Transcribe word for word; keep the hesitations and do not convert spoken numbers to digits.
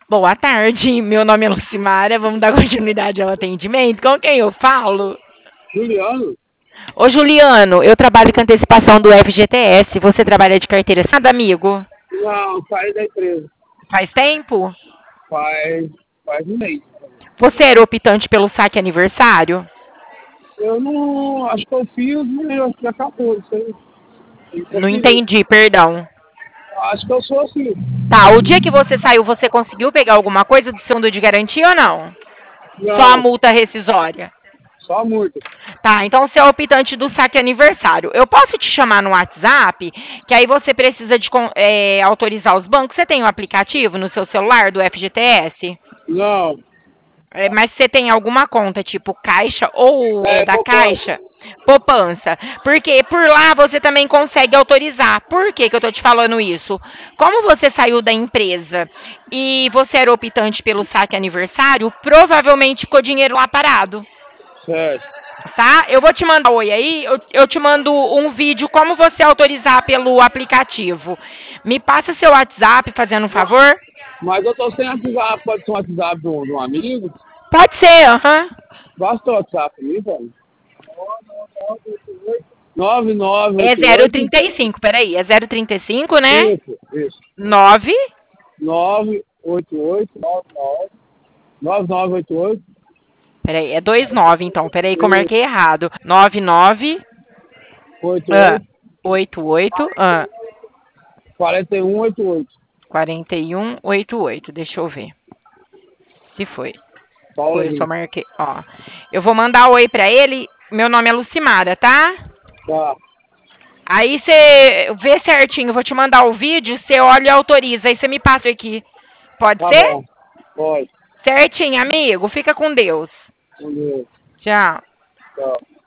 Boa tarde, meu nome é Lucimara, vamos dar continuidade ao atendimento. Com quem eu falo? Juliano? Ô Juliano, eu trabalho com antecipação do F G T S, você trabalha de carteira assinada, amigo? Não, saí da empresa. Faz tempo? Faz, faz um mês. Você era optante pelo saque aniversário? Eu não. Acho que eu fiz, mas acho que acabou. Isso aí. Isso Não aqui, entendi, perdão. acho que eu sou assim. Tá, o dia que você saiu, você conseguiu pegar alguma coisa do fundo de garantia ou não? Só a Não, multa rescisória. só a multa. Tá, então você é optante do saque aniversário. Eu posso te chamar no WhatsApp, que aí você precisa de con- é, autorizar os bancos. Você tem o aplicativo no seu celular do F G T S? Não. É, mas você tem alguma conta, tipo Caixa ou é, É, da poupança. Caixa? Poupança. Porque por lá você também consegue autorizar. Por que, que eu tô te falando isso? Como você saiu da empresa e você era optante pelo saque aniversário, provavelmente ficou dinheiro lá parado. Certo. Tá? Eu vou te mandar oi aí, eu, eu te mando um vídeo como você autorizar pelo aplicativo. Me passa seu WhatsApp, fazendo um favor? Mas eu tô sem WhatsApp. Pode ser um WhatsApp de um, de um amigo? Pode ser, aham. Basta o WhatsApp ali, velho. nove nove É oito zero oito. trinta e cinco, peraí, é zero trinta e cinco, né? Isso, isso. Nove. nove oito oito. nove nove oito oito. Peraí, é dois nove então, peraí que eu Isso. marquei errado. Nove nove oito ah, oito. oito oito ah, quarenta e um oitenta e oito. quarenta e um oitenta e oito, deixa eu ver se foi. Paulo Foi, eu só Henrique. marquei, ó. Eu vou mandar oi pra ele, meu nome é Lucimara, tá? Tá, Aí você vê certinho, eu vou te mandar o vídeo, você olha e autoriza, aí você me passa aqui. Pode tá ser? bom. Pode. Certinho, amigo. Fica com Deus. Entendeu? Tchau. Tchau.